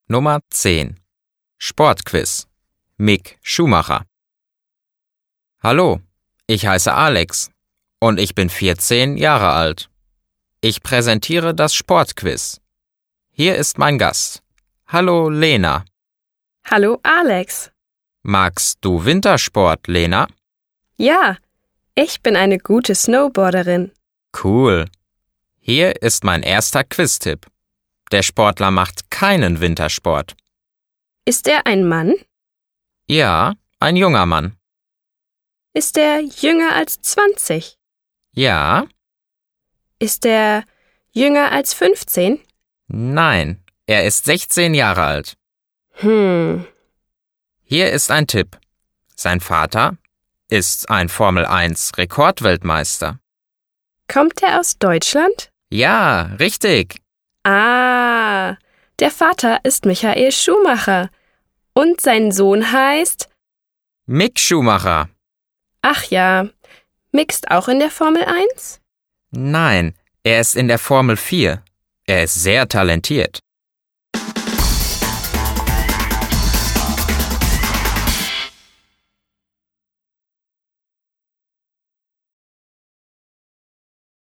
Nummer 10. Sportquiz. Mick Schumacher. Hallo, ich heiße Alex und ich bin 14 Jahre alt. Ich präsentiere das Sportquiz. Hier ist mein Gast. Hallo, Lena. Hallo, Alex. Magst du Wintersport, Lena? Ja, ich bin eine gute Snowboarderin. Cool. Hier ist mein erster Quiz-Tipp. Der Sportler macht keinen Wintersport. Ist er ein Mann? Ja, ein junger Mann. Ist er jünger als 20? Ja, Ist er jünger als 15? nein, er ist 16 Jahre alt. Hier ist ein Tipp. Sein Vater ist ein Formel-1-Rekordweltmeister. Kommt er aus Deutschland? Ja, richtig. Ah, der Vater ist Michael Schumacher. Und sein Sohn heißt... Mick Schumacher. Ach ja, mixt auch in der Formel 1? Nein, er ist in der Formel 4. Er ist sehr talentiert.